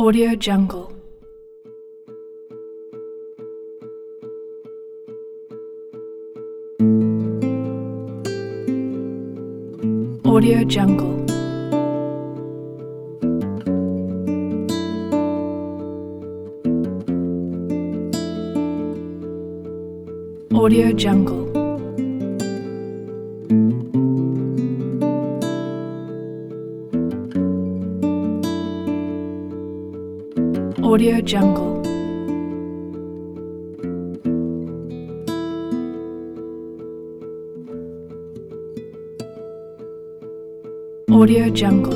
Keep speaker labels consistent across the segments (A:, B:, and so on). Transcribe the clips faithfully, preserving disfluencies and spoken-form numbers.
A: Audio Jungle. Audio Jungle. Audio Jungle. Audio Jungle. Audio Jungle.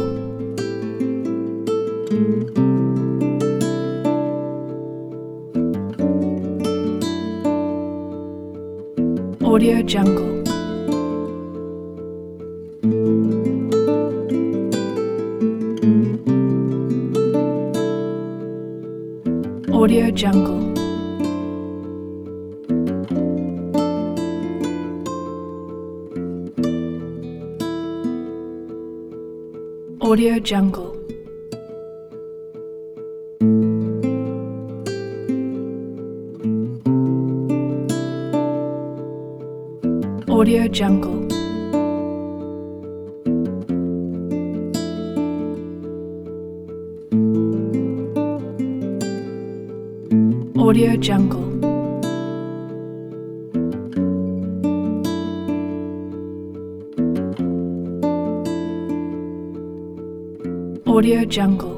A: Audio Jungle. Audio Jungle. Audio Jungle. Audio Jungle. Audio Jungle. Audio Jungle.